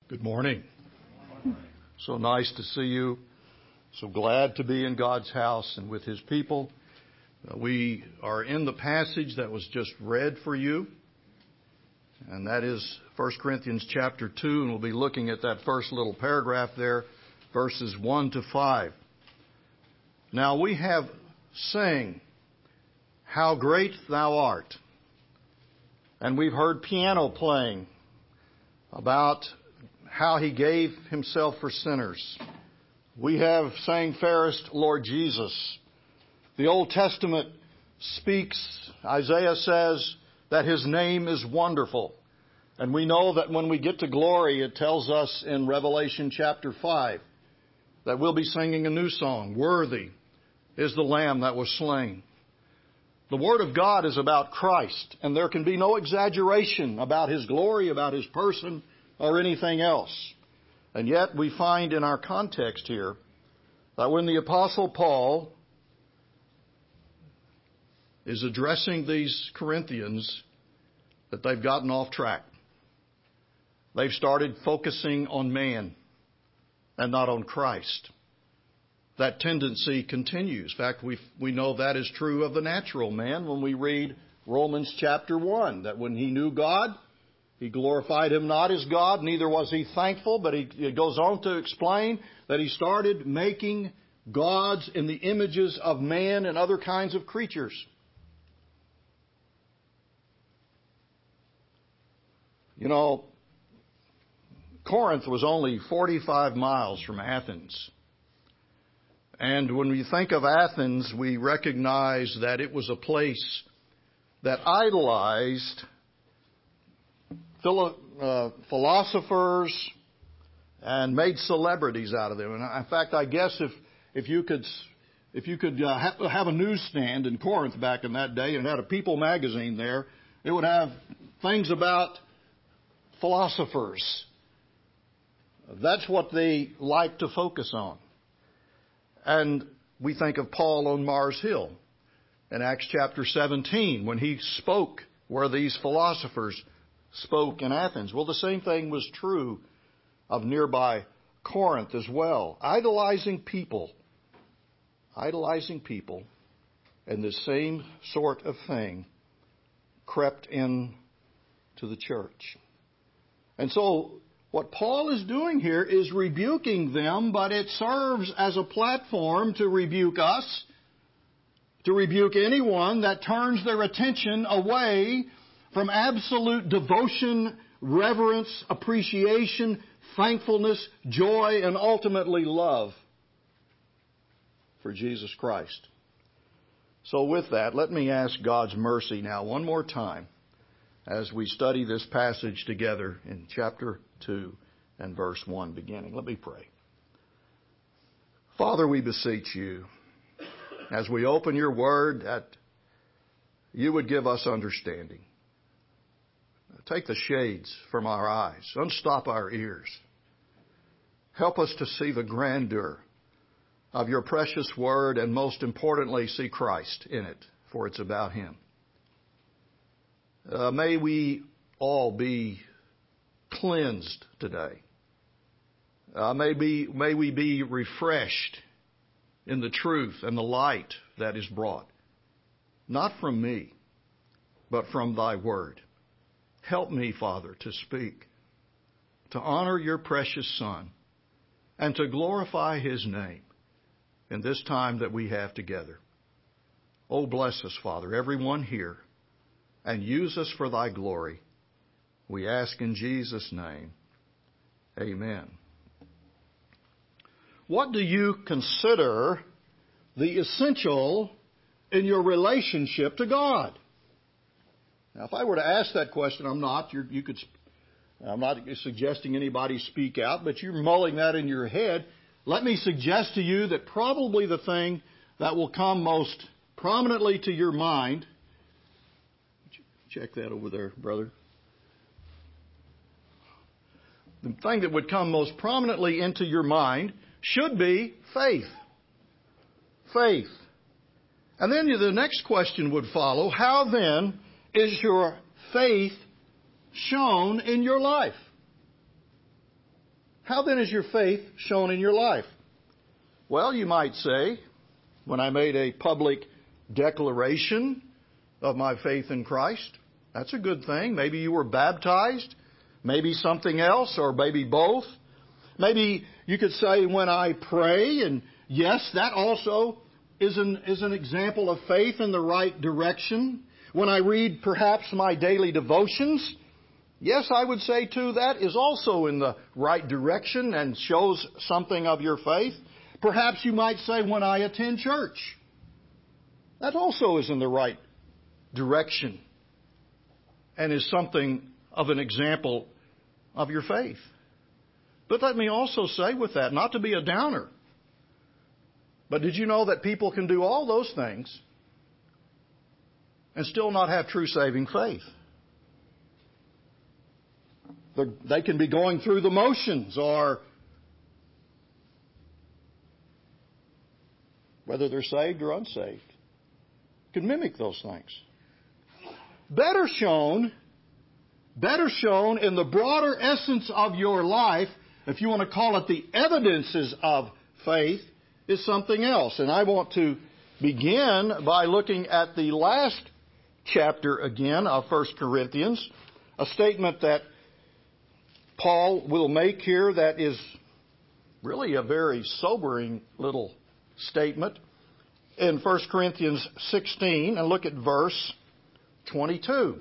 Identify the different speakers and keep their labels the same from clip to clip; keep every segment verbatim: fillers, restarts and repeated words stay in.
Speaker 1: Good morning. So nice to see you. So glad to be in God's house and with His people. Uh, we are in the passage that was just read for you, and that is First Corinthians chapter two, and we'll be looking at that first little paragraph there, verses one to five. Now we have sang, "How great thou art," and we've heard piano playing about how He gave Himself for sinners. We have sang, "Fairest Lord Jesus." The Old Testament speaks, Isaiah says, that His name is wonderful. And we know that when we get to glory, it tells us in Revelation chapter five that we'll be singing a new song, "Worthy is the Lamb that was slain." The Word of God is about Christ, and there can be no exaggeration about His glory, about His person, or anything else. And yet we find in our context here that when the Apostle Paul is addressing these Corinthians, that they've gotten off track. They've started focusing on man and not on Christ. That tendency continues. In fact, we we know that is true of the natural man when we read Romans chapter one, that when he knew God, He glorified Him not as God, neither was he thankful, but he, it goes on to explain that he started making gods in the images of man and other kinds of creatures. You know, Corinth was only forty-five miles from Athens. And when we think of Athens, we recognize that it was a place that idolized Uh, philosophers and made celebrities out of them. And in fact, I guess if if you could if you could uh, ha- have a newsstand in Corinth back in that day and had a People magazine there, it would have things about philosophers. That's what they like to focus on. And we think of Paul on Mars Hill in Acts chapter seventeen when he spoke where these philosophers spoke in Athens. Well, the same thing was true of nearby Corinth as well. Idolizing people. Idolizing people. And the same sort of thing crept in to the church. And so what Paul is doing here is rebuking them, but it serves as a platform to rebuke us, to rebuke anyone that turns their attention away from absolute devotion, reverence, appreciation, thankfulness, joy, and ultimately love for Jesus Christ. So with that, let me ask God's mercy now one more time as we study this passage together in chapter two and verse one beginning. Let me pray. Father, we beseech You, as we open Your Word, that You would give us understanding. Take the shades from our eyes. Unstop our ears. Help us to see the grandeur of Your precious Word, and most importantly, see Christ in it, for it's about Him. Uh, may we all be cleansed today. Uh, may, be, may we be refreshed in the truth and the light that is brought, not from me, but from Thy Word. Help me, Father, to speak, to honor Your precious Son, and to glorify His name in this time that we have together. Oh, bless us, Father, everyone here, and use us for Thy glory. We ask in Jesus' name. Amen. What do you consider the essential in your relationship to God? Now, if I were to ask that question, I'm not. You're, you could. I'm not suggesting anybody speak out, but you're mulling that in your head. Let me suggest to you that probably the thing that will come most prominently to your mind. Check that over there, brother. The thing that would come most prominently into your mind should be faith. Faith. And then the next question would follow: how then is your faith shown in your life? How then is your faith shown in your life? Well, you might say, when I made a public declaration of my faith in Christ, that's a good thing. Maybe you were baptized, maybe something else, or maybe both. Maybe you could say when I pray, and yes, that also is an, is an example of faith in the right direction. When I read perhaps my daily devotions, yes, I would say too that is also in the right direction and shows something of your faith. Perhaps you might say when I attend church, that also is in the right direction and is something of an example of your faith. But let me also say with that, not to be a downer, but did you know that people can do all those things and still not have true saving faith? They're, they can be going through the motions, or whether they're saved or unsaved, can mimic those things. Better shown, better shown in the broader essence of your life, if you want to call it the evidences of faith, is something else. And I want to begin by looking at the last chapter again of First Corinthians, a statement that Paul will make here that is really a very sobering little statement in First Corinthians sixteen, and look at verse twenty-two.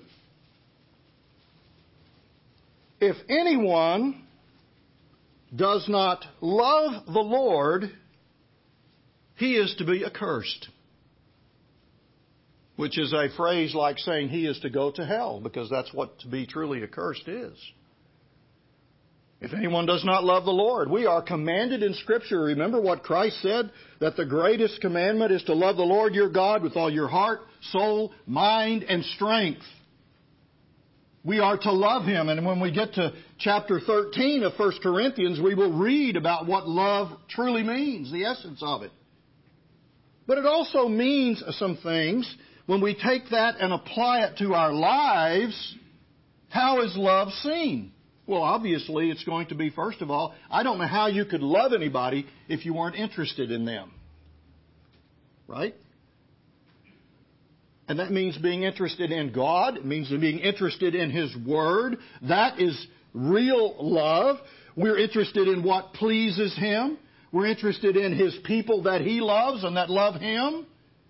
Speaker 1: If anyone does not love the Lord, he is to be accursed. Which is a phrase like saying he is to go to hell, because that's what to be truly accursed is. If anyone does not love the Lord, we are commanded in Scripture. Remember what Christ said, that the greatest commandment is to love the Lord your God with all your heart, soul, mind, and strength. We are to love Him. And when we get to chapter thirteen of First Corinthians, we will read about what love truly means, the essence of it. But it also means some things. When we take that and apply it to our lives, how is love seen? Well, obviously, it's going to be, first of all, I don't know how you could love anybody if you weren't interested in them. Right? And that means being interested in God. It means being interested in His Word. That is real love. We're interested in what pleases Him. We're interested in His people that He loves and that love Him.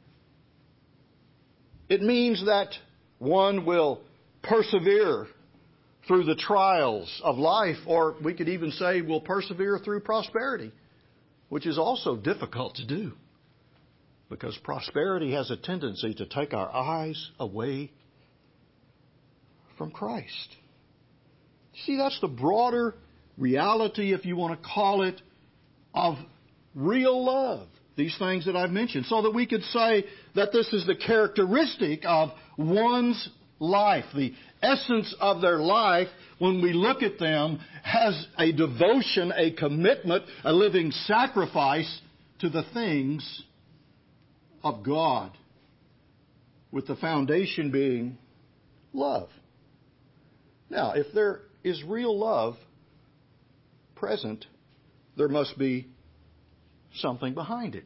Speaker 1: It means that one will persevere through the trials of life, or we could even say will persevere through prosperity, which is also difficult to do, because prosperity has a tendency to take our eyes away from Christ. See, that's the broader reality, if you want to call it, of real love. These things that I've mentioned, so that we could say that this is the characteristic of one's life. The essence of their life, when we look at them, has a devotion, a commitment, a living sacrifice to the things of God, with the foundation being love. Now, if there is real love present, there must be something behind it.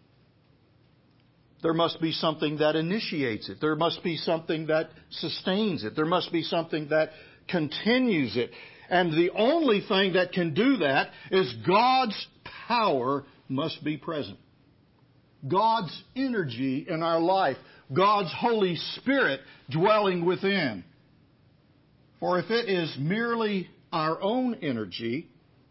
Speaker 1: There must be something that initiates it. There must be something that sustains it. There must be something that continues it. And the only thing that can do that is God's power must be present. God's energy in our life. God's Holy Spirit dwelling within. For if it is merely our own energy,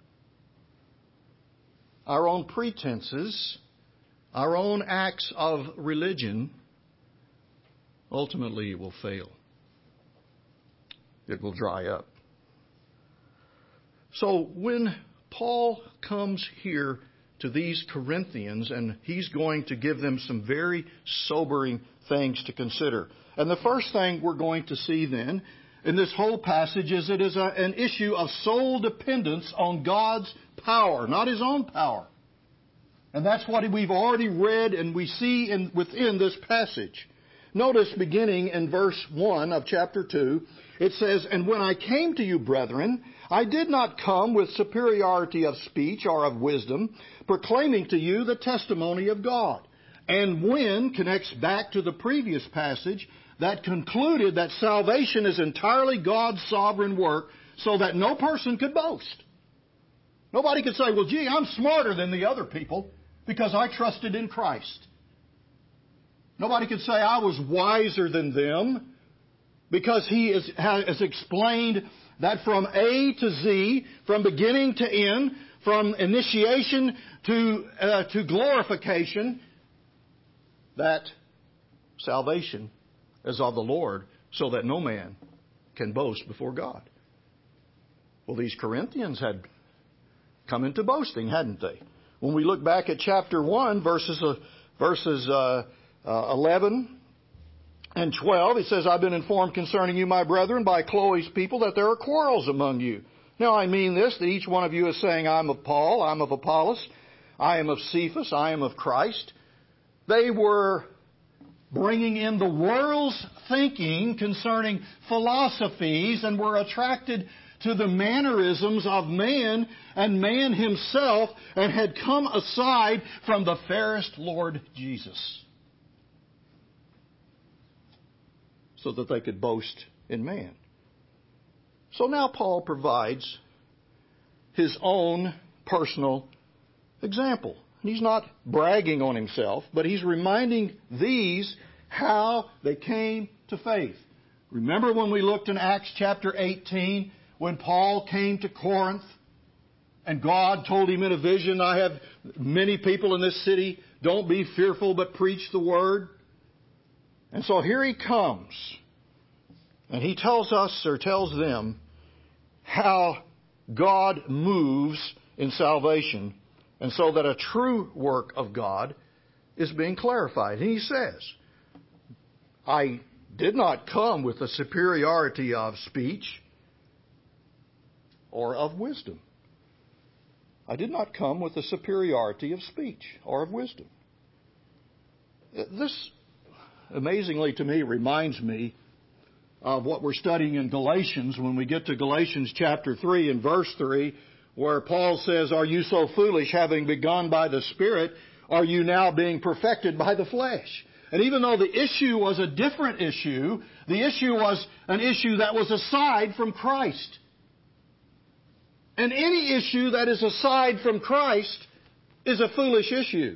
Speaker 1: our own pretenses, our own acts of religion, ultimately it will fail. It will dry up. So when Paul comes here to these Corinthians, and he's going to give them some very sobering things to consider. And the first thing we're going to see then in this whole passage is it is a, an issue of sole dependence on God's power, not his own power. And that's what we've already read and we see in, within this passage. Notice beginning in verse one of chapter two, it says, "And when I came to you, brethren, I did not come with superiority of speech or of wisdom, proclaiming to you the testimony of God." And when connects back to the previous passage that concluded that salvation is entirely God's sovereign work, so that no person could boast. Nobody could say, "Well, gee, I'm smarter than the other people because I trusted in Christ." Nobody could say, "I was wiser than them," because He is, has explained that from A to Z, from beginning to end, from initiation to, uh, to glorification, that salvation is of the Lord, so that no man can boast before God. Well, these Corinthians had come into boasting, hadn't they? When we look back at chapter one, verses uh, verses uh, uh, eleven and twelve, it says, "I've been informed concerning you, my brethren, by Chloe's people, that there are quarrels among you. Now I mean this, that each one of you is saying, I'm of Paul, I'm of Apollos, I am of Cephas, I am of Christ." They were bringing in the world's thinking concerning philosophies and were attracted to the mannerisms of man and man himself, and had come aside from the fairest Lord Jesus, so that they could boast in man. So now Paul provides his own personal example. He's not bragging on himself, but he's reminding these how they came to faith. Remember when we looked in Acts chapter eighteen, when Paul came to Corinth and God told him in a vision, "I have many people in this city. Don't be fearful, but preach the word." And so here he comes, and he tells us, or tells them, how God moves in salvation, and so that a true work of God is being clarified. And he says, "I did not come with a superiority of speech or of wisdom." I did not come with a superiority of speech or of wisdom. This, amazingly to me, reminds me of what we're studying in Galatians when we get to Galatians chapter three and verse three, where Paul says, "Are you so foolish, having begun by the Spirit, are you now being perfected by the flesh?" And even though the issue was a different issue, the issue was an issue that was aside from Christ. And any issue that is aside from Christ is a foolish issue.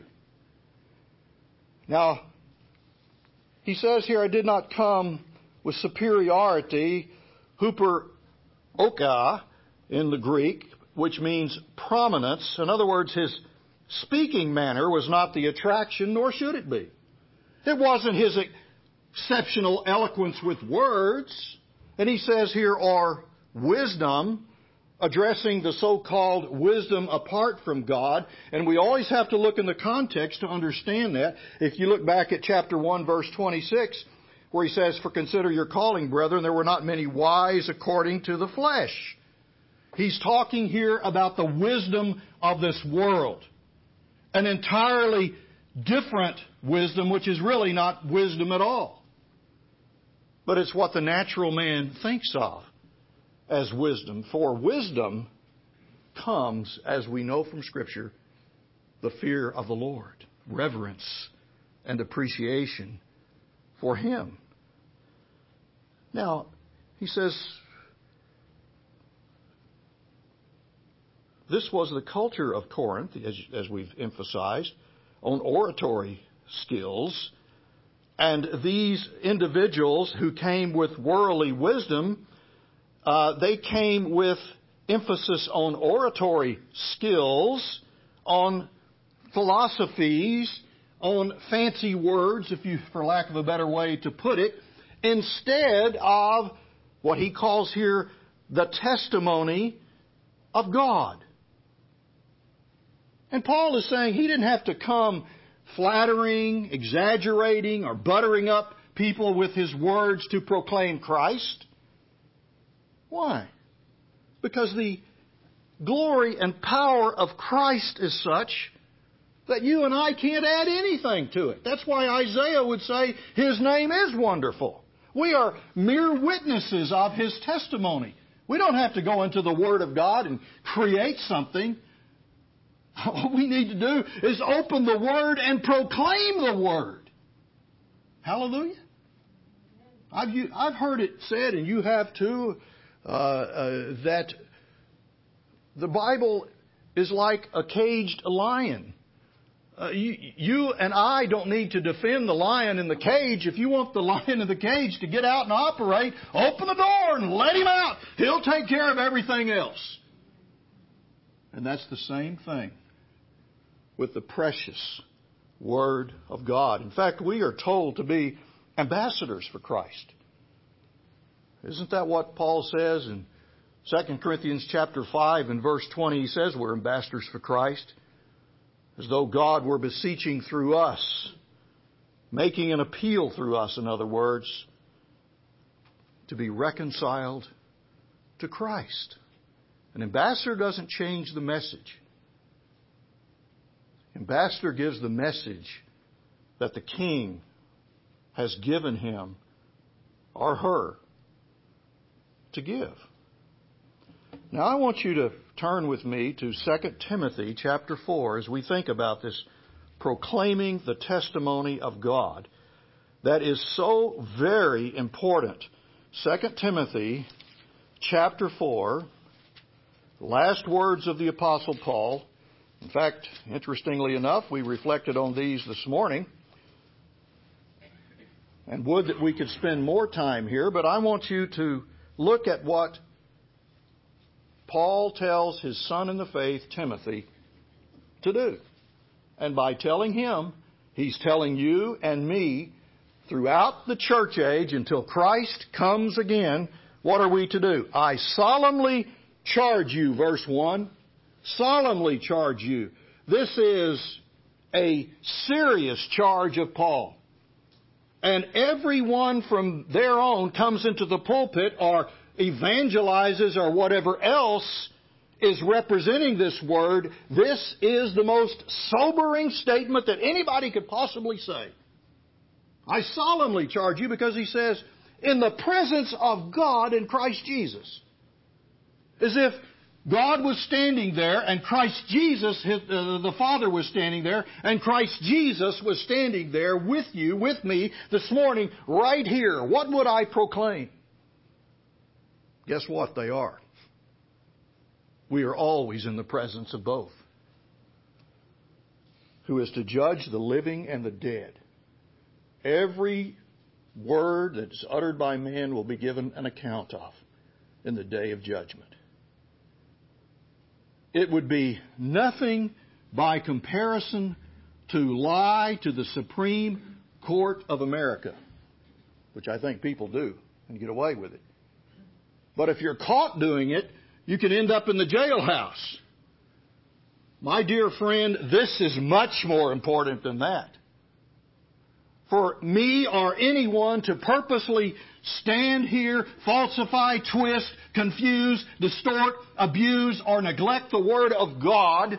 Speaker 1: Now, he says here, "I did not come with superiority," huperoka in the Greek, which means prominence. In other words, his speaking manner was not the attraction, nor should it be. It wasn't his exceptional eloquence with words. And he says here, "or wisdom," addressing the so-called wisdom apart from God. And we always have to look in the context to understand that. If you look back at chapter one, verse twenty-six, where he says, "For consider your calling, brethren, there were not many wise according to the flesh." He's talking here about the wisdom of this world. An entirely different wisdom, which is really not wisdom at all. But it's what the natural man thinks of as wisdom. For wisdom comes, as we know from Scripture, the fear of the Lord, reverence and appreciation for Him. Now, he says, this was the culture of Corinth, as, as we've emphasized, on oratory skills. And these individuals who came with worldly wisdom, uh, they came with emphasis on oratory skills, on philosophies, on fancy words, if you, for lack of a better way to put it, instead of what he calls here the testimony of God. And Paul is saying he didn't have to come flattering, exaggerating, or buttering up people with his words to proclaim Christ. Why? Because the glory and power of Christ is such that you and I can't add anything to it. That's why Isaiah would say His name is wonderful. We are mere witnesses of His testimony. We don't have to go into the Word of God and create something. What we need to do is open the Word and proclaim the Word. Hallelujah. I've, I've heard it said, and you have too, uh, uh, that the Bible is like a caged lion. Uh, you, you and I don't need to defend the lion in the cage. If you want the lion in the cage to get out and operate, open the door and let him out. He'll take care of everything else. And that's the same thing with the precious Word of God. In fact, we are told to be ambassadors for Christ. Isn't that what Paul says in Second Corinthians chapter five and verse twenty? He says we're ambassadors for Christ, as though God were beseeching through us, making an appeal through us, in other words, to be reconciled to Christ. An ambassador doesn't change the message. Ambassador gives the message that the King has given him or her to give. Now I want you to turn with me to Second Timothy chapter four as we think about this proclaiming the testimony of God that is so very important. Second Timothy chapter four, last words of the Apostle Paul. In fact, interestingly enough, we reflected on these this morning. And would that we could spend more time here, but I want you to look at what Paul tells his son in the faith, Timothy, to do. And by telling him, he's telling you and me throughout the church age until Christ comes again, what are we to do? I solemnly charge you, verse one, solemnly charge you. This is a serious charge of Paul. And everyone from there on comes into the pulpit or evangelizes or whatever else is representing this word. This is the most sobering statement that anybody could possibly say. I solemnly charge you, because he says, in the presence of God in Christ Jesus. As if God was standing there and Christ Jesus, his, uh, the Father was standing there, and Christ Jesus was standing there with you, with me this morning, right here. What would I proclaim? Guess what? They are. We are always in the presence of both, who is to judge the living and the dead. Every word that's uttered by man will be given an account of in the day of judgment. It would be nothing by comparison to lie to the Supreme Court of America, which I think people do and get away with it. But if you're caught doing it, you can end up in the jailhouse. My dear friend, this is much more important than that. For me or anyone to purposely stand here, falsify, twist, confuse, distort, abuse, or neglect the Word of God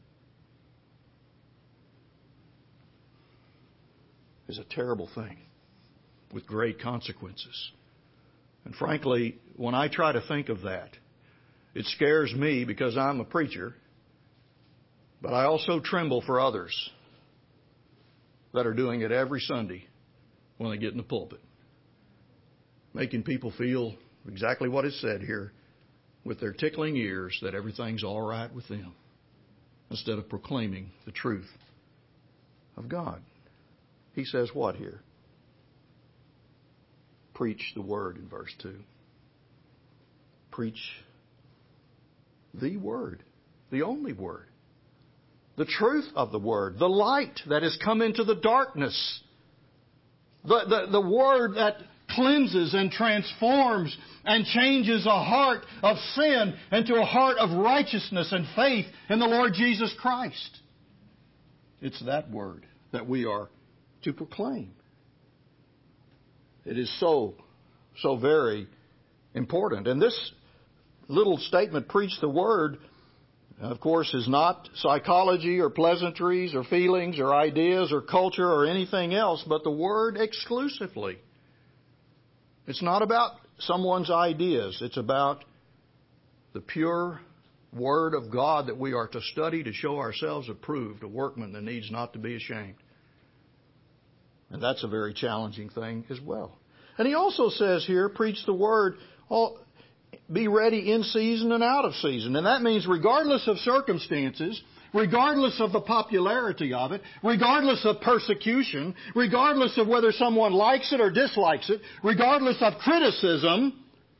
Speaker 1: is a terrible thing with great consequences. And frankly, when I try to think of that, it scares me because I'm a preacher, but I also tremble for others that are doing it every Sunday when they get in the pulpit, making people feel exactly what is said here with their tickling ears, that everything's all right with them, instead of proclaiming the truth of God. He says what here? Preach the Word in verse two. Preach the Word, the only Word. The truth of the Word, the light that has come into the darkness, the, the, the Word that cleanses and transforms and changes a heart of sin into a heart of righteousness and faith in the Lord Jesus Christ. It's that Word that we are to proclaim. It is so, so very important. And this little statement, preach the Word, of course, is not psychology or pleasantries or feelings or ideas or culture or anything else, but the Word exclusively. It's not about someone's ideas. It's about the pure Word of God that we are to study to show ourselves approved, a workman that needs not to be ashamed. And that's a very challenging thing as well. And he also says here, preach the Word, be ready in season and out of season. And that means regardless of circumstances, regardless of the popularity of it, regardless of persecution, regardless of whether someone likes it or dislikes it, regardless of criticism,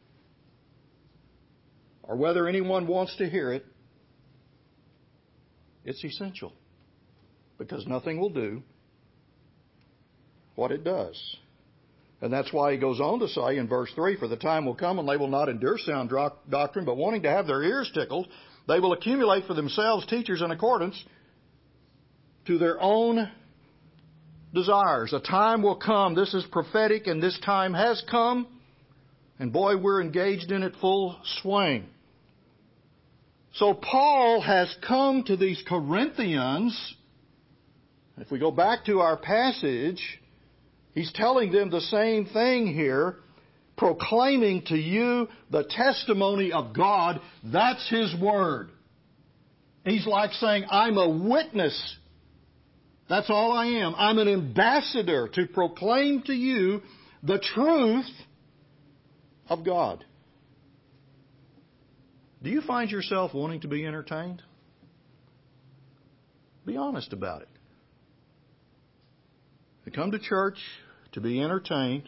Speaker 1: or whether anyone wants to hear it, it's essential. Because nothing will do what it does. And that's why he goes on to say in verse three, for the time will come when they will not endure sound doctrine, but wanting to have their ears tickled, they will accumulate for themselves teachers in accordance to their own desires. A time will come, this is prophetic, and this time has come, and boy, we're engaged in it full swing. So Paul has come to these Corinthians. If we go back to our passage, he's telling them the same thing here, proclaiming to you the testimony of God. That's His Word. He's like saying, I'm a witness. That's all I am. I'm an ambassador to proclaim to you the truth of God. Do you find yourself wanting to be entertained? Be honest about it. You come to church to be entertained,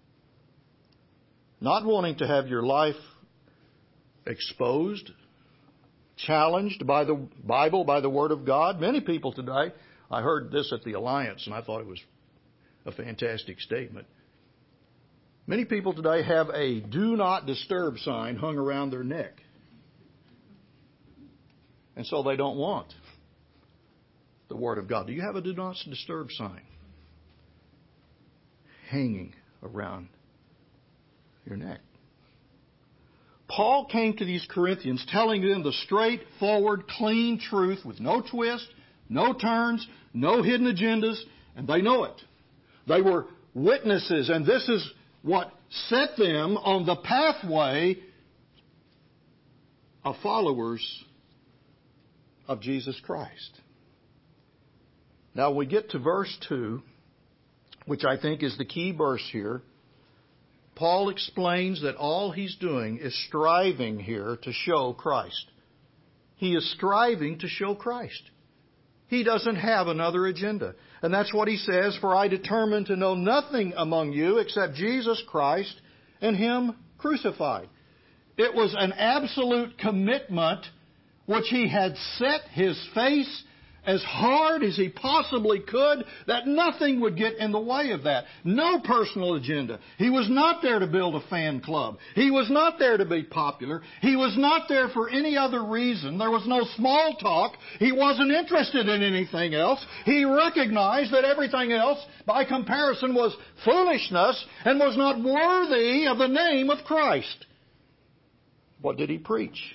Speaker 1: not wanting to have your life exposed, challenged by the Bible, by the Word of God. Many people today, I heard this at the Alliance, and I thought it was a fantastic statement. Many people today have a do not disturb sign hung around their neck. And so they don't want the Word of God. Do you have a do not disturb sign hanging around your neck? Paul came to these Corinthians telling them the straightforward, clean truth with no twist, no turns, no hidden agendas, and they know it. They were witnesses, and this is what set them on the pathway of followers of Jesus Christ. Now we get to verse two, which I think is the key verse here. Paul explains that all he's doing is striving here to show Christ. He is striving to show Christ. He doesn't have another agenda. And that's what he says, for I determined to know nothing among you except Jesus Christ and Him crucified. It was an absolute commitment which he had set his face as hard as he possibly could, that nothing would get in the way of that. No personal agenda. He was not there to build a fan club. He was not there to be popular. He was not there for any other reason. There was no small talk. He wasn't interested in anything else. He recognized that everything else, by comparison, was foolishness and was not worthy of the name of Christ. What did he preach?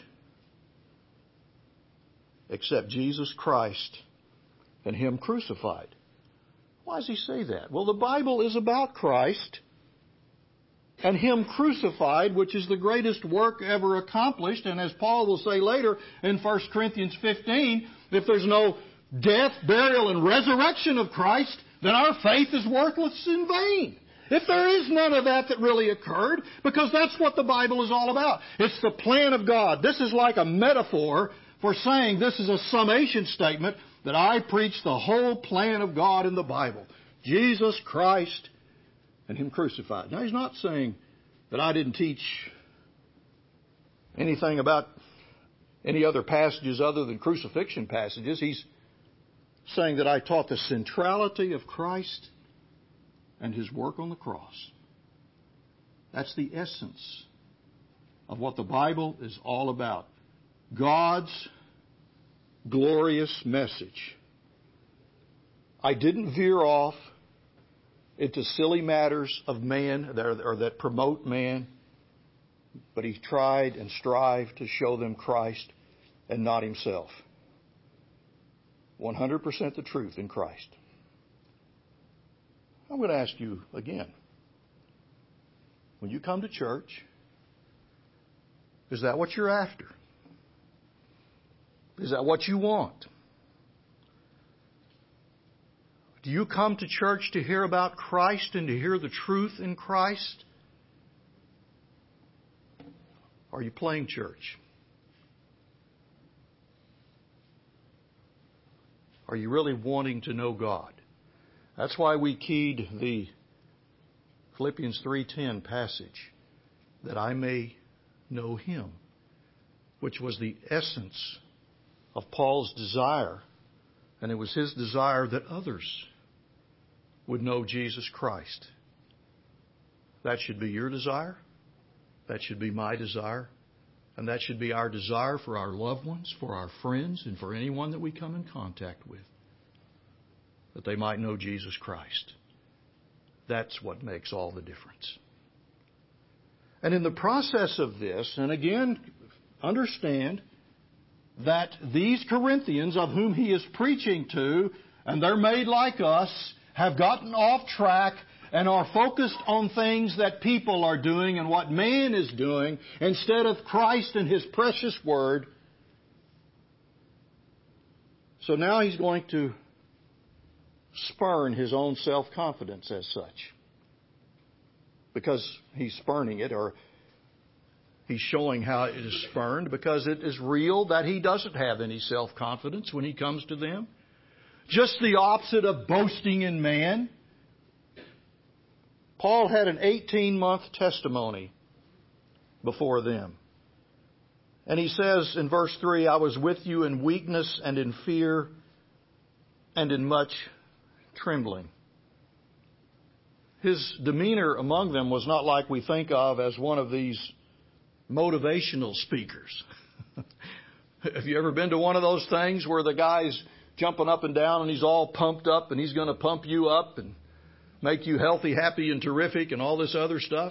Speaker 1: Except Jesus Christ and Him crucified. Why does he say that? Well, the Bible is about Christ and Him crucified, which is the greatest work ever accomplished. And as Paul will say later in First Corinthians fifteen, if there's no death, burial, and resurrection of Christ, then our faith is worthless in vain. If there is none of that that really occurred, because that's what the Bible is all about. It's the plan of God. This is like a metaphor for saying this is a summation statement that I preach the whole plan of God in the Bible. Jesus Christ and Him crucified. Now, he's not saying that I didn't teach anything about any other passages other than crucifixion passages. He's saying that I taught the centrality of Christ and His work on the cross. That's the essence of what the Bible is all about. God's glorious message. I didn't veer off into silly matters of man that are, or that promote man, but he tried and strived to show them Christ and not himself. one hundred percent the truth in Christ. I'm going to ask you again. when you come to church, is that what you're after? Is that what you want? Do you come to church to hear about Christ and to hear the truth in Christ? Are you playing church? Are you really wanting to know God? That's why we keyed the Philippians three ten passage, that I may know Him, which was the essence of Paul's desire. And it was his desire that others would know Jesus Christ. That should be your desire. That should be my desire. And that should be our desire for our loved ones, for our friends, and for anyone that we come in contact with. That they might know Jesus Christ. That's what makes all the difference. And in the process of this, and again, understand that these Corinthians of whom he is preaching to, and they're made like us, have gotten off track and are focused on things that people are doing and what man is doing instead of Christ and His precious Word. So now he's going to spurn his own self-confidence as such. Because he's spurning it, or he's showing how it is spurned, because it is real that he doesn't have any self-confidence when he comes to them. Just the opposite of boasting in man. Paul had an eighteen-month testimony before them. And he says in verse three, I was with you in weakness and in fear and in much trembling. His demeanor among them was not like we think of as one of these motivational speakers. Have you ever been to one of those things where the guy's jumping up and down and he's all pumped up and he's going to pump you up and make you healthy, happy, and terrific and all this other stuff?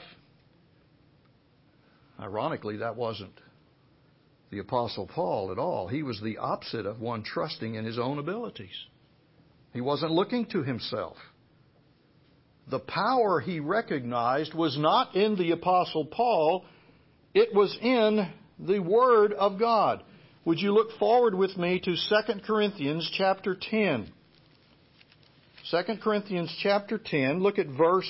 Speaker 1: Ironically, that wasn't the Apostle Paul at all. He was the opposite of one trusting in his own abilities. He wasn't looking to himself. The power he recognized was not in the Apostle Paul. It was in the Word of God. Would you look forward with me to Second Corinthians chapter ten? Second Corinthians chapter ten, look at verse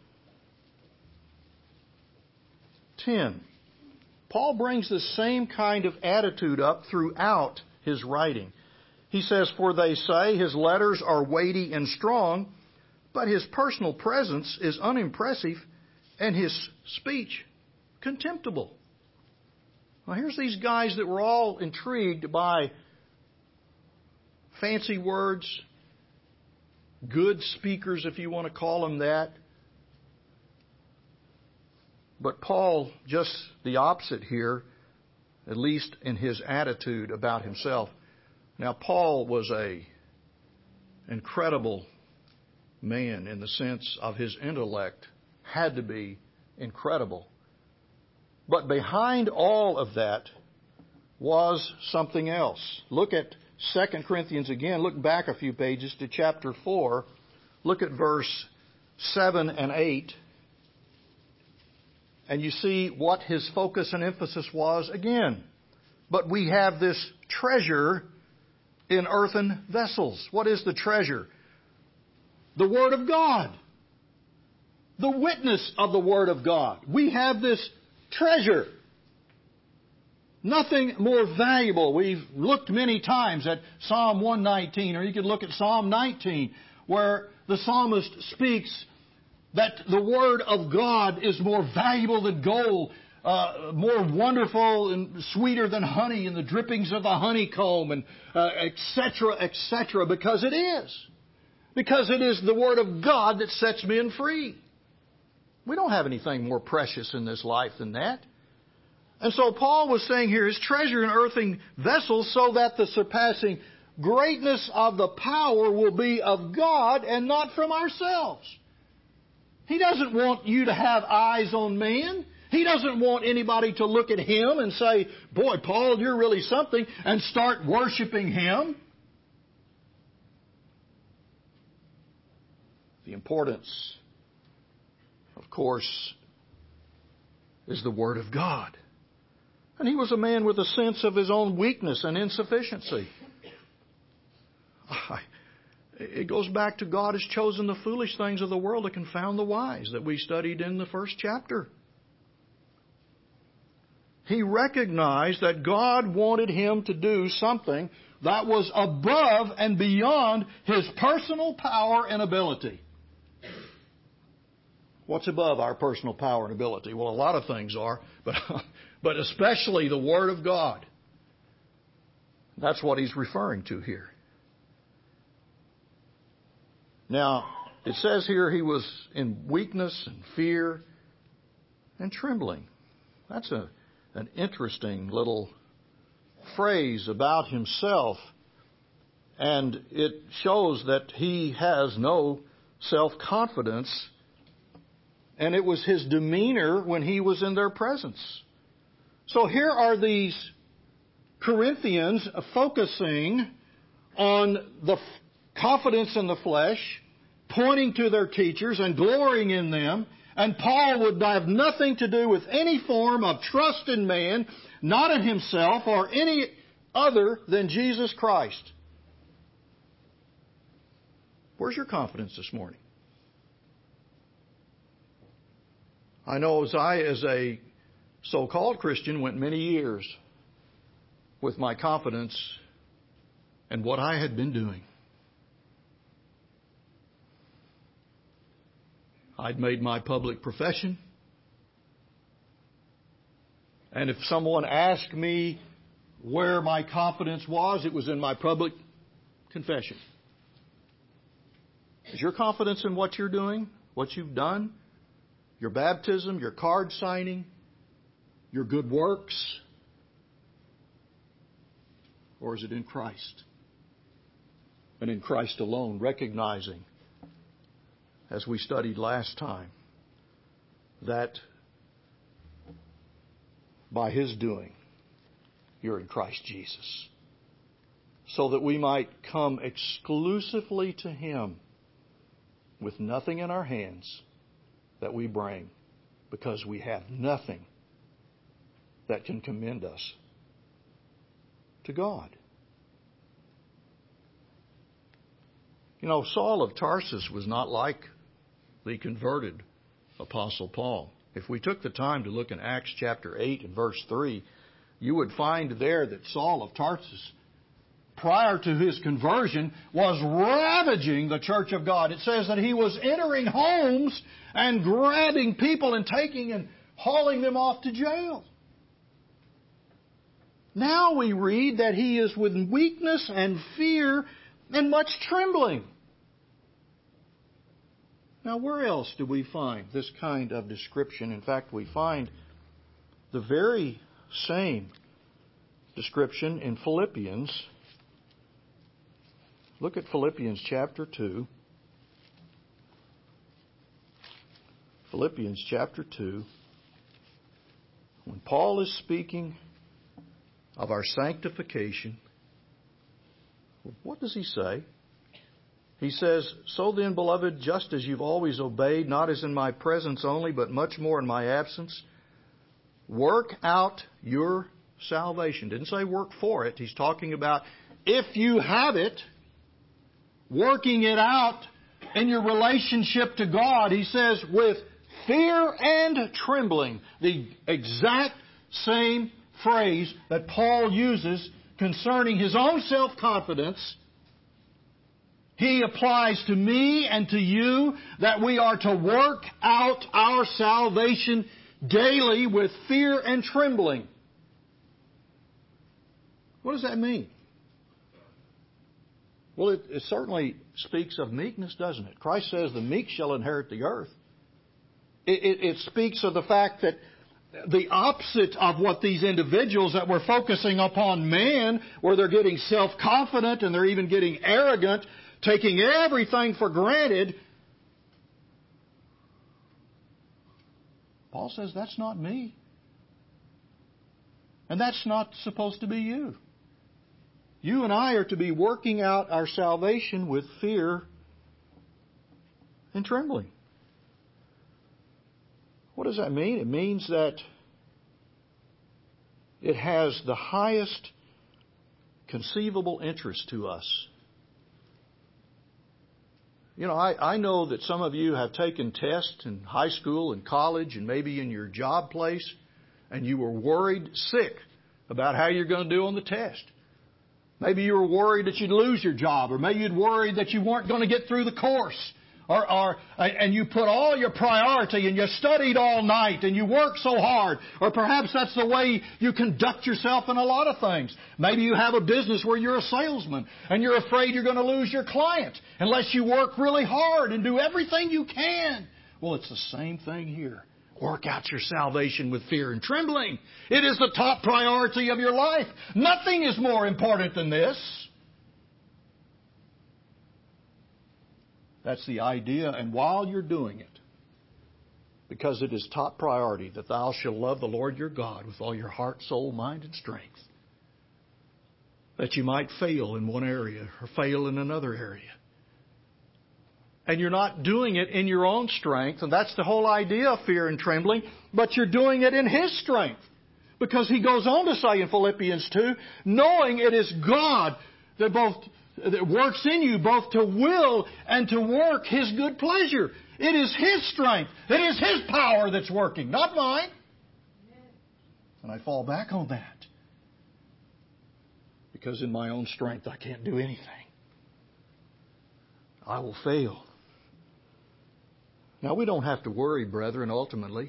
Speaker 1: ten. Paul brings the same kind of attitude up throughout his writing. He says, for they say his letters are weighty and strong, but his personal presence is unimpressive and his speech contemptible. Now here's these guys that were all intrigued by fancy words, good speakers, if you want to call them that. But Paul, just the opposite here, at least in his attitude about himself. Now, Paul was a incredible man in the sense of his intellect, had to be incredible. But behind all of that was something else. Look at Second Corinthians again. Look back a few pages to chapter four. Look at verse seven and eight. And you see what his focus and emphasis was again. But we have this treasure in earthen vessels. What is the treasure? The Word of God. The witness of the Word of God. We have this treasure. Nothing more valuable. We've looked many times at Psalm one nineteen, or you could look at Psalm nineteen, where the psalmist speaks that the Word of God is more valuable than gold, uh, more wonderful and sweeter than honey and the drippings of the honeycomb, and uh, et cetera, et cetera, because it is. Because it is the Word of God that sets men free. We don't have anything more precious in this life than that. And so Paul was saying here, his treasure in earthen vessels, so that the surpassing greatness of the power will be of God and not from ourselves. He doesn't want you to have eyes on man. He doesn't want anybody to look at him and say, boy, Paul, you're really something, and start worshiping him. The importance, of course, is the Word of God. And he was a man with a sense of his own weakness and insufficiency. It goes back to God has chosen the foolish things of the world to confound the wise that we studied in the first chapter. He recognized that God wanted him to do something that was above and beyond his personal power and ability. What's above our personal power and ability? Well, a lot of things are, but, but especially the Word of God. That's what he's referring to here. Now, it says here he was in weakness and fear and trembling. That's a, an interesting little phrase about himself. And it shows that he has no self-confidence. And it was his demeanor when he was in their presence. So here are these Corinthians focusing on the confidence in the flesh, pointing to their teachers and glorying in them. And Paul would have nothing to do with any form of trust in man, not in himself or any other than Jesus Christ. Where's your confidence this morning? I know as I, as a so-called Christian, went many years with my confidence in what I had been doing. I'd made my public profession. And if someone asked me where my confidence was, it was in my public confession. Is your confidence in what you're doing, what you've done, your baptism, your card signing, your good works? Or is it in Christ? And in Christ alone, recognizing, as we studied last time, that by His doing, you're in Christ Jesus. So that we might come exclusively to Him with nothing in our hands that we bring, because we have nothing that can commend us to God. You know, Saul of Tarsus was not like the converted Apostle Paul. If we took the time to look in Acts chapter eight and verse three, you would find there that Saul of Tarsus, prior to his conversion, was ravaging the church of God. It says that he was entering homes and grabbing people and taking and hauling them off to jail. Now we read that he is with weakness and fear and much trembling. Now, where else do we find this kind of description? In fact, we find the very same description in Philippians. Look at Philippians chapter two. Philippians chapter two. When Paul is speaking of our sanctification, what does he say? He says, "So then, beloved, just as you've always obeyed, not as in my presence only, but much more in my absence, work out your salvation." Didn't say work for it. He's talking about if you have it, working it out in your relationship to God. He says, with fear and trembling. The exact same phrase that Paul uses concerning his own self-confidence, he applies to me and to you, that we are to work out our salvation daily with fear and trembling. What does that mean? Well, it, it certainly speaks of meekness, doesn't it? Christ says the meek shall inherit the earth. It, it, it speaks of the fact that the opposite of what these individuals that were focusing upon man, where they're getting self-confident and they're even getting arrogant, taking everything for granted. Paul says that's not me. And that's not supposed to be you. You and I are to be working out our salvation with fear and trembling. What does that mean? It means that it has the highest conceivable interest to us. You know, I, I know that some of you have taken tests in high school and college and maybe in your job place, and you were worried sick about how you're going to do on the test. Maybe you were worried that you'd lose your job, or maybe you'd worried that you weren't going to get through the course. Or, or, and you put all your priority and you studied all night and you worked so hard. Or perhaps that's the way you conduct yourself in a lot of things. Maybe you have a business where you're a salesman and you're afraid you're going to lose your client unless you work really hard and do everything you can. Well, it's the same thing here. Work out your salvation with fear and trembling. It is the top priority of your life. Nothing is more important than this. That's the idea. And while you're doing it, because it is top priority that thou shalt love the Lord your God with all your heart, soul, mind, and strength, that you might fail in one area or fail in another area. And you're not doing it in your own strength, and that's the whole idea of fear and trembling, but you're doing it in His strength. Because He goes on to say in Philippians two, knowing it is God that both that works in you both to will and to work His good pleasure. It is His strength. It is His power that's working, not mine. And I fall back on that. Because in my own strength I can't do anything. I will fail. Now we don't have to worry, brethren, ultimately.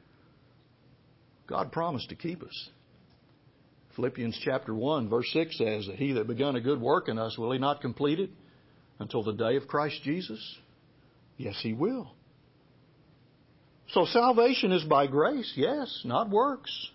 Speaker 1: God promised to keep us. Philippians chapter one, verse six says that He that begun a good work in us, will He not complete it until the day of Christ Jesus? Yes, He will. So salvation is by grace, yes, not works.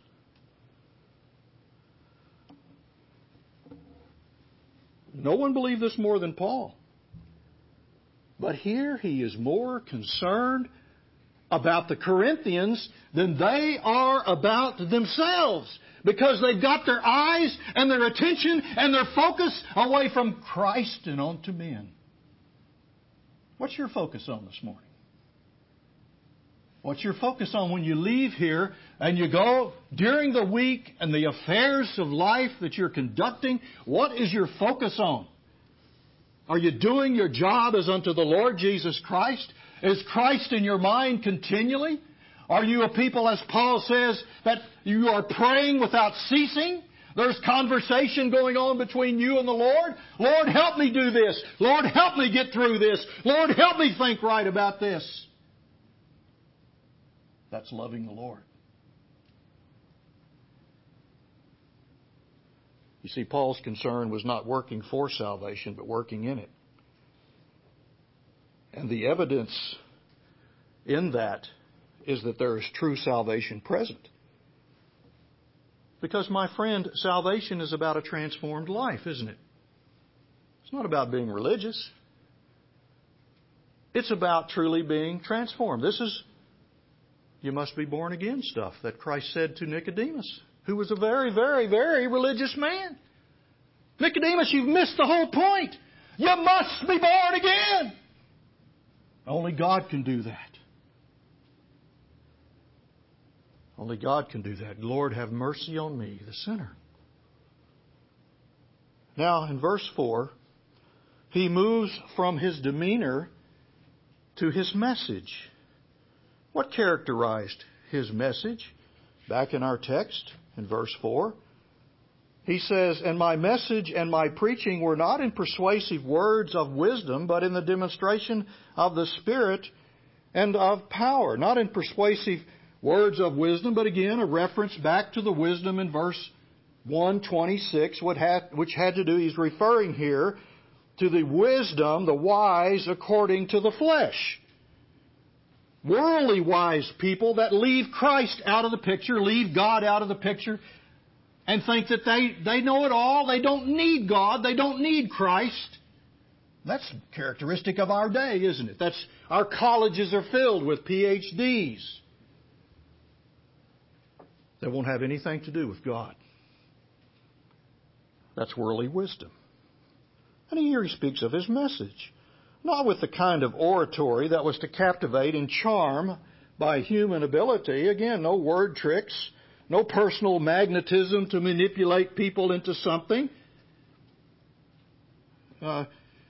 Speaker 1: No one believed this more than Paul. But here he is more concerned about the Corinthians than they are about themselves. Because they've got their eyes and their attention and their focus away from Christ and on to men. What's your focus on this morning? What's your focus on when you leave here and you go during the week and the affairs of life that you're conducting? What is your focus on? Are you doing your job as unto the Lord Jesus Christ? Is Christ in your mind continually? Are you a people, as Paul says, that you are praying without ceasing? There's conversation going on between you and the Lord. Lord, help me do this. Lord, help me get through this. Lord, help me think right about this. That's loving the Lord. You see, Paul's concern was not working for salvation, but working in it. And the evidence in that is that there is true salvation present. Because, my friend, salvation is about a transformed life, isn't it? It's not about being religious. It's about truly being transformed. This is, you must be born again stuff that Christ said to Nicodemus, who was a very, very, very religious man. Nicodemus, you've missed the whole point. You must be born again. Only God can do that. Only God can do that. Lord, have mercy on me, the sinner. Now, in verse four, he moves from his demeanor to his message. What characterized his message? Back in our text, in verse four, he says, "And my message and my preaching were not in persuasive words of wisdom, but in the demonstration of the Spirit and of power." Not in persuasive words of wisdom, but again, a reference back to the wisdom in verse one twenty-six, which had to do, he's referring here to the wisdom, the wise according to the flesh. Worldly wise people that leave Christ out of the picture, leave God out of the picture, and think that they, they know it all. They don't need God. They don't need Christ. That's characteristic of our day, isn't it? That's, our colleges are filled with P H Ds that won't have anything to do with God. That's worldly wisdom. And here he speaks of his message. Not with the kind of oratory that was to captivate and charm by human ability. Again, no word tricks, no personal magnetism to manipulate people into something. Uh,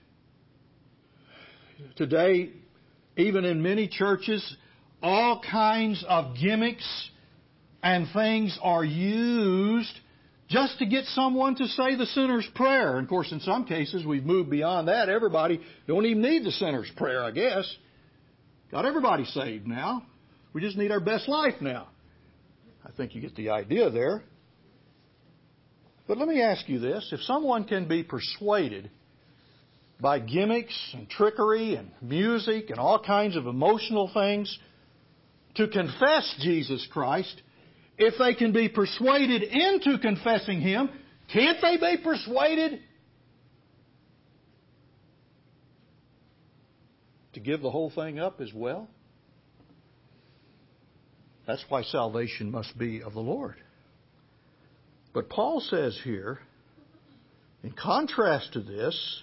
Speaker 1: today, even in many churches, all kinds of gimmicks and things are used just to get someone to say the sinner's prayer. And of course, in some cases, we've moved beyond that. Everybody don't even need the sinner's prayer, I guess. Got everybody saved now. We just need our best life now. I think you get the idea there. But let me ask you this. If someone can be persuaded by gimmicks and trickery and music and all kinds of emotional things to confess Jesus Christ, if they can be persuaded into confessing Him, can't they be persuaded to give the whole thing up as well? That's why salvation must be of the Lord. But Paul says here, in contrast to this,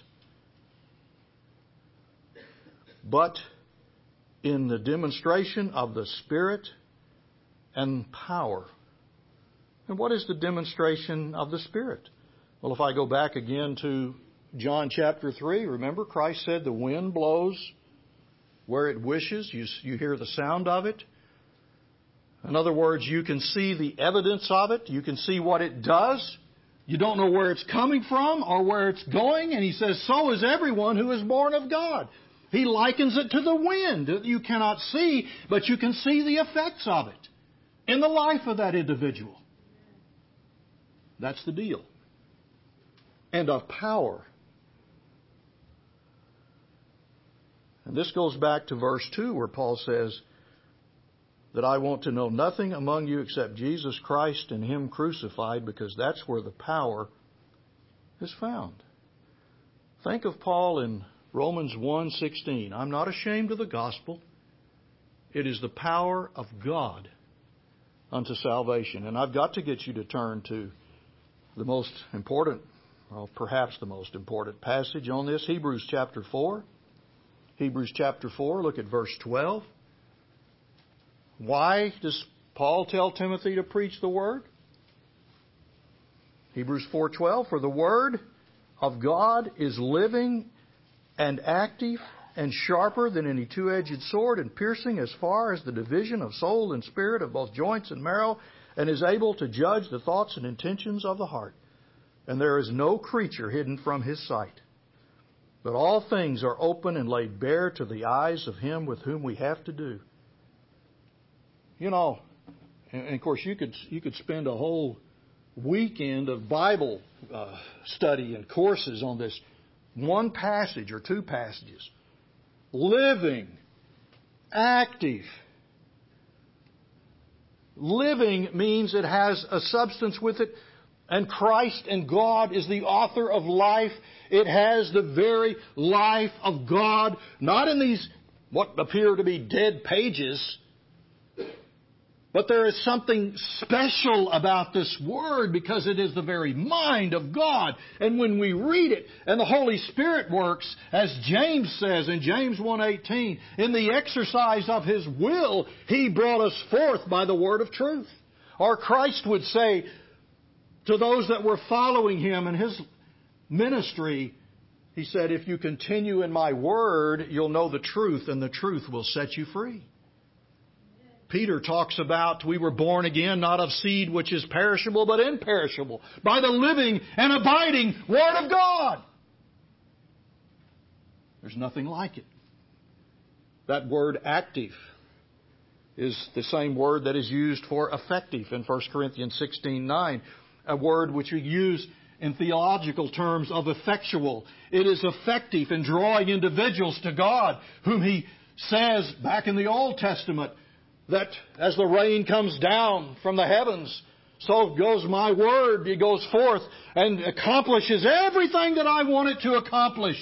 Speaker 1: but in the demonstration of the Spirit and power. And what is the demonstration of the Spirit? Well, if I go back again to John chapter three, remember Christ said the wind blows where it wishes. You, you hear the sound of it. In other words, you can see the evidence of it. You can see what it does. You don't know where it's coming from or where it's going. And He says, so is everyone who is born of God. He likens it to the wind that you cannot see, but you can see the effects of it in the life of that individual. That's the deal. And of power. And this goes back to verse two where Paul says that I want to know nothing among you except Jesus Christ and Him crucified, because that's where the power is found. Think of Paul in Romans one sixteen. I'm not ashamed of the gospel. It is the power of God unto salvation. And I've got to get you to turn to the most important, well, perhaps the most important passage on this, Hebrews chapter four. Hebrews chapter four, look at verse twelve. Why does Paul tell Timothy to preach the Word? Hebrews four twelve, for the Word of God is living and active and sharper than any two-edged sword, and piercing as far as the division of soul and spirit, of both joints and marrow, and is able to judge the thoughts and intentions of the heart. And there is no creature hidden from His sight, but all things are open and laid bare to the eyes of Him with whom we have to do. You know, and of course you could you could spend a whole weekend of Bible uh, study and courses on this one passage or two passages. Living, active. Living means it has a substance with it, and Christ and God is the author of life. It has the very life of God, not in these what appear to be dead pages. But there is something special about this Word because it is the very mind of God. And when we read it, and the Holy Spirit works, as James says in James one eighteen, in the exercise of His will, He brought us forth by the word of truth. Or Christ would say to those that were following Him in His ministry, He said, if you continue in my word, you'll know the truth, and the truth will set you free. Peter talks about we were born again, not of seed which is perishable, but imperishable, by the living and abiding Word of God. There's nothing like it. That word active is the same word that is used for effective in First Corinthians sixteen nine, a word which we use in theological terms of effectual. It is effective in drawing individuals to God, whom He says back in the Old Testament, that as the rain comes down from the heavens, so goes my word. It goes forth and accomplishes everything that I want it to accomplish.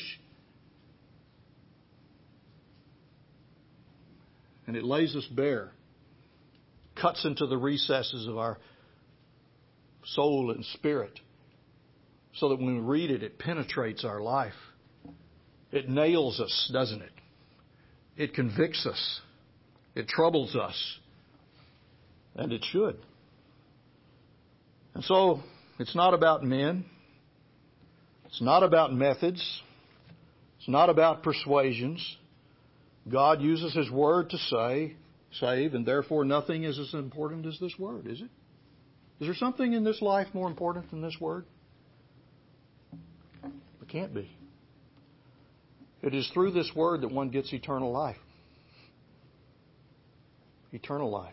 Speaker 1: And it lays us bare, cuts into the recesses of our soul and spirit, so that when we read it, it penetrates our life. It nails us, doesn't it? It convicts us. It troubles us. And it should. And so, it's not about men. It's not about methods. It's not about persuasions. God uses His Word to say, save, and therefore nothing is as important as this Word, is it? Is there something in this life more important than this Word? It can't be. It is through this Word that one gets eternal life. Eternal life.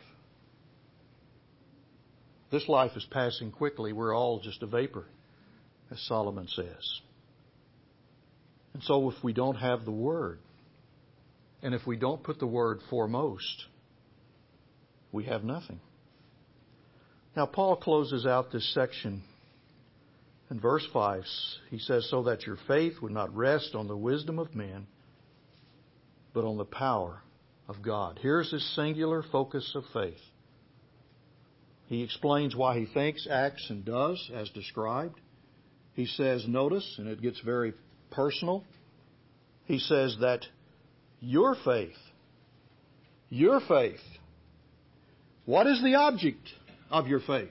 Speaker 1: This life is passing quickly. We're all just a vapor, as Solomon says. And so if we don't have the Word, and if we don't put the Word foremost, we have nothing. Now, Paul closes out this section in verse five. He says, so that your faith would not rest on the wisdom of men, but on the power of God. Here's his singular focus of faith. He explains why he thinks, acts, and does as described. He says, notice, and it gets very personal, he says that your faith, your faith, what is the object of your faith?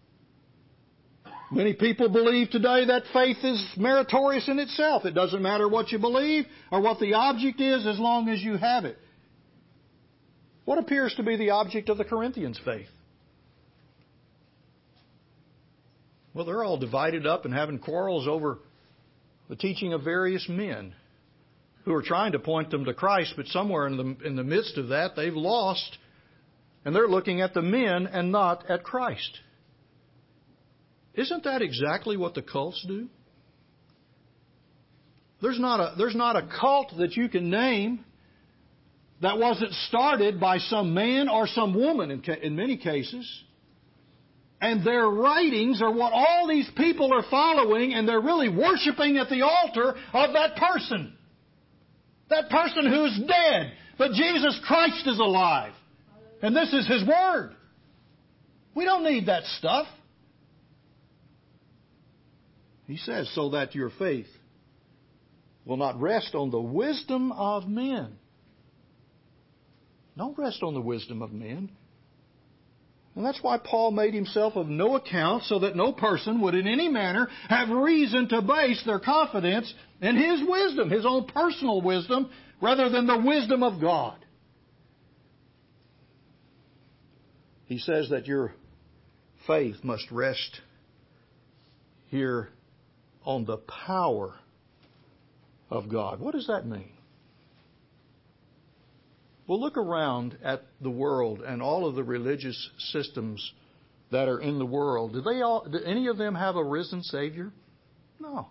Speaker 1: Many people believe today that faith is meritorious in itself. It doesn't matter what you believe or what the object is as long as you have it. What appears to be the object of the Corinthians' faith? Well, they're all divided up and having quarrels over the teaching of various men who are trying to point them to Christ, but somewhere in the, in the midst of that, they've lost, and they're looking at the men and not at Christ. Isn't that exactly what the cults do? There's not a, there's not a cult that you can name that wasn't started by some man or some woman in, in many cases. And their writings are what all these people are following, and they're really worshiping at the altar of that person. That person who's dead. But Jesus Christ is alive. And this is His Word. We don't need that stuff. He says, so that your faith will not rest on the wisdom of men. Don't rest on the wisdom of men. And that's why Paul made himself of no account, so that no person would in any manner have reason to base their confidence in his wisdom, his own personal wisdom, rather than the wisdom of God. He says that your faith must rest here on the power of God. What does that mean? Well, look around at the world and all of the religious systems that are in the world. Do they all? Do any of them have a risen Savior? No.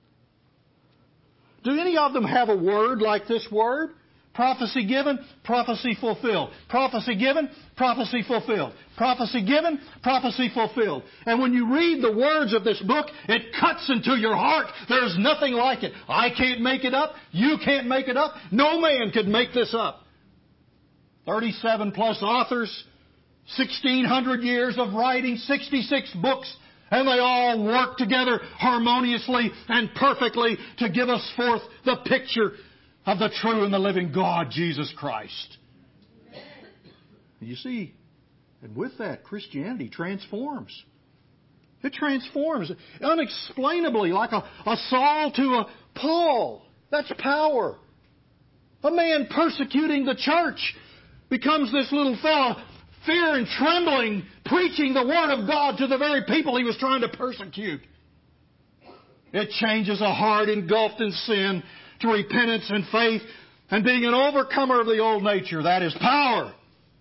Speaker 1: Do any of them have a word like this word? Prophecy given, prophecy fulfilled. Prophecy given, prophecy fulfilled. Prophecy given, prophecy fulfilled. And when you read the words of this book, it cuts into your heart. There's nothing like it. I can't make it up. You can't make it up. No man could make this up. thirty-seven plus authors, sixteen hundred years of writing, sixty-six books, and they all work together harmoniously and perfectly to give us forth the picture of the true and the living God, Jesus Christ. You see, and with that, Christianity transforms. It transforms unexplainably, like a, a Saul to a Paul. That's power. A man persecuting the church becomes this little fellow, fear and trembling, preaching the Word of God to the very people he was trying to persecute. It changes a heart engulfed in sin to repentance and faith and being an overcomer of the old nature. That is power.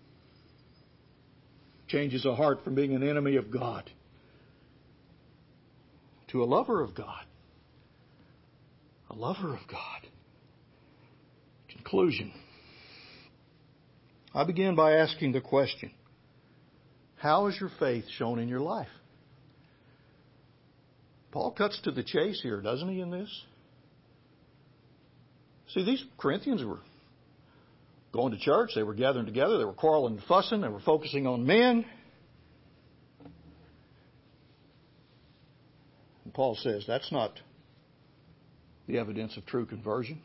Speaker 1: Changes a heart from being an enemy of God to a lover of God. A lover of God. Conclusion. I begin by asking the question, how is your faith shown in your life? Paul cuts to the chase here, doesn't he, in this? See, these Corinthians were going to church. They were gathering together. They were quarreling and fussing. They were focusing on men. And Paul says that's not the evidence of true conversion.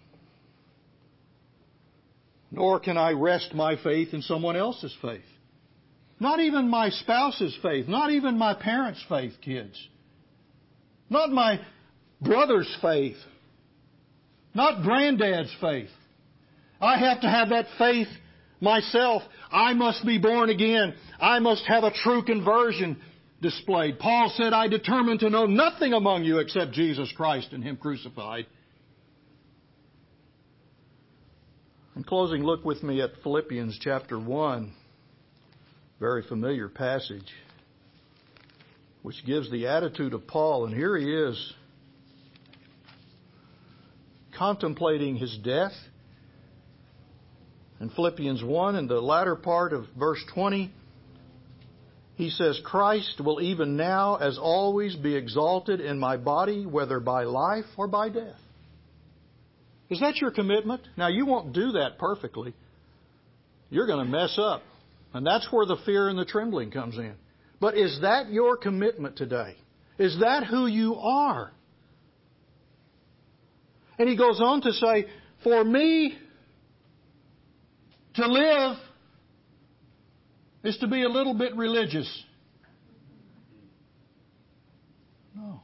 Speaker 1: Nor can I rest my faith in someone else's faith. Not even my spouse's faith. Not even my parents' faith, kids. Not my brother's faith. Not granddad's faith. I have to have that faith myself. I must be born again. I must have a true conversion displayed. Paul said, I determined to know nothing among you except Jesus Christ and Him crucified. In closing, look with me at Philippians chapter one. Very familiar passage, which gives the attitude of Paul. And here he is, contemplating his death. In Philippians one, in the latter part of verse twenty, he says, Christ will even now, as always, be exalted in my body, whether by life or by death. Is that your commitment? Now, you won't do that perfectly. You're going to mess up. And that's where the fear and the trembling comes in. But is that your commitment today? Is that who you are? And he goes on to say, for me to live is to be a little bit religious. No.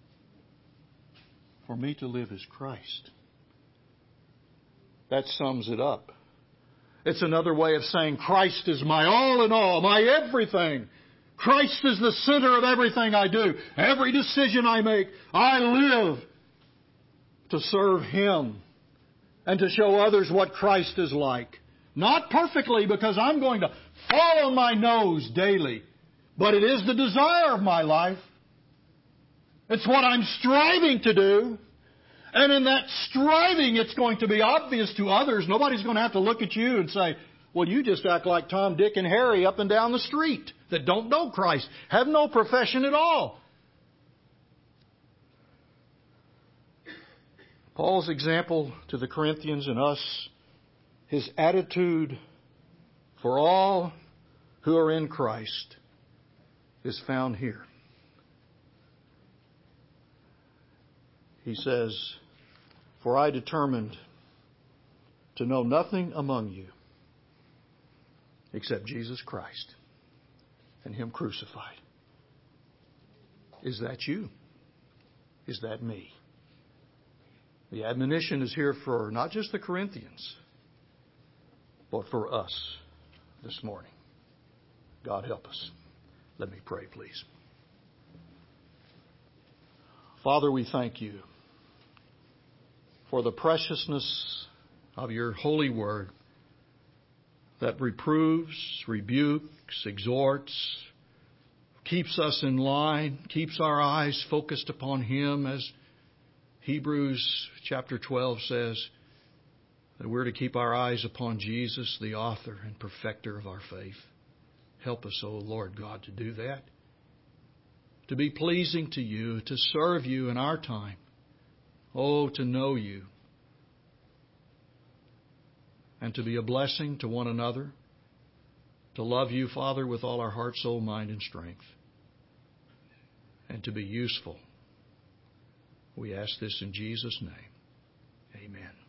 Speaker 1: For me to live is Christ. That sums it up. It's another way of saying Christ is my all in all, my everything. Christ is the center of everything I do. Every decision I make, I live to serve Him and to show others what Christ is like. Not perfectly, because I'm going to fall on my nose daily, but it is the desire of my life. It's what I'm striving to do. And in that striving, it's going to be obvious to others. Nobody's going to have to look at you and say, well, you just act like Tom, Dick, and Harry up and down the street that don't know Christ, have no profession at all. Paul's example to the Corinthians and us, his attitude for all who are in Christ, is found here. He says, for I determined to know nothing among you except Jesus Christ and Him crucified. Is that you? Is that me? The admonition is here for not just the Corinthians, but for us this morning. God help us. Let me pray, please. Father, we thank You for the preciousness of Your holy word that reproves, rebukes, exhorts, keeps us in line, keeps our eyes focused upon Him, as Hebrews chapter twelve says, that we're to keep our eyes upon Jesus, the author and perfecter of our faith. Help us, O Lord God, to do that, to be pleasing to You, to serve You in our time. Oh, to know You and to be a blessing to one another, to love You, Father, with all our heart, soul, mind, and strength, and to be useful. We ask this in Jesus' name. Amen.